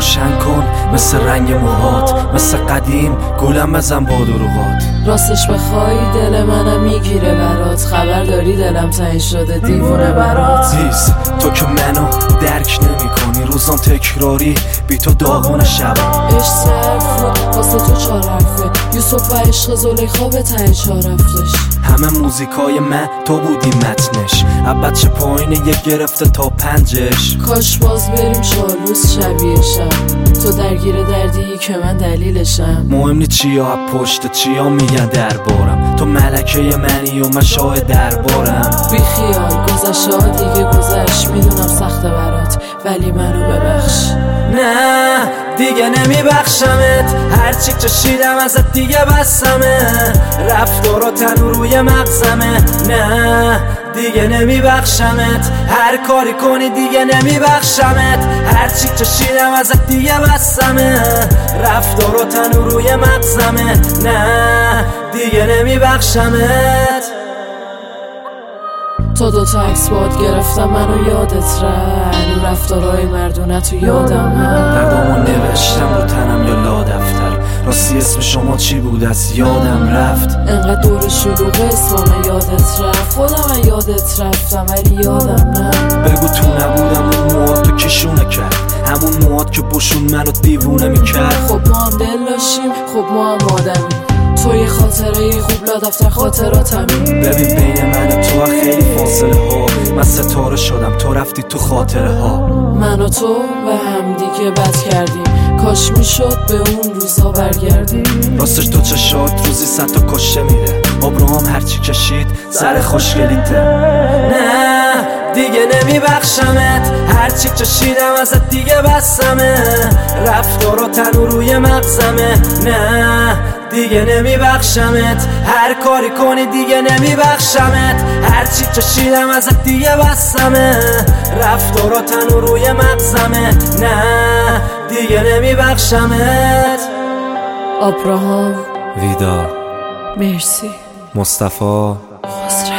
روشن کن مثل رنگ موهات، مثل قدیم گلم بزن با دروغات. راستش بخوای دل منم میگیره برات، خبر داری دلم تنگ شده دیوونه برات. دیز تو که منو درک نمی کنی، روزام تکراری بی تو داغون شبم. عشق صرف واسه تو 4 حرفه، یوسف و عشق زلیخا به ته 4 رفتش. همه موزیکای من تو بودی متنش، بچه پایین یک گرفته تا 5. کاش باز بریم چالوس شبیه شب، تو درگیر دردی که من دلیلشم. مهم نی چیا پشت چیا میگن دربارم، تو ملکه منی و من شاه دربارم. بی خیال گذشته ها دیگه گذشت، میدونم سخته برات ولی منو ببخش. نه دیگه نمیبخشمت، هرچی چشیدم ازت دیگه بسمه، رفتار و تنو روی مغزمه. نه دیگه نمیبخشمت، هر کاری کنی دیگه نمیبخشمت، هرچی چشیدم ازت دیگه بسمه، رفتار و تنو روی مغزمه. نه دیگه نمیبخشمت. تا 2 تا عکس باد گرفتم منو یادت رفت، رفتارهای مردونت تو یادم هست. دردامو نوشتم رو تنم یا لا دفتر، راستی اسم شما چی بود از یادم رفت. انقدر دور شلوغ اسمم یادت رفت، خودم یادت رفتم ولی یادم نه. بگو تو نبودم اون موهاتو کشونه کرد، همون موهات که بشون منو دیوونه میکرد. خب ما هم دل داشتیم، خب ما هم آدمیم، تو یه خاطره خوب لا دفتر خاطراتمی. ببین بین من و تو خیلی فاصله ها، من ستاره شدم تو رفتی تو خاطره ها. من و تو به هم دیگه بد کردیم، کاش میشد به اون روزا برگردیم. راستش تو چشات روزی 100 تا کشته میره، آبراهام هرچی کشید سر خوشگلیته. نه دیگه نمیبخشمت، هرچی چشیدم ازت دیگه بسمه، رفتار و تنو روی مغزمه. نه دیگه نمیبخشمت، هر کاری کنی دیگه نمیبخشمت، هرچی چشیدم ازت دیگه بسمه، رفتار و تنو روی مغزمه. نه دیگه نمیبخشمت. آبراهام ویدا، مرسی، مصطفی.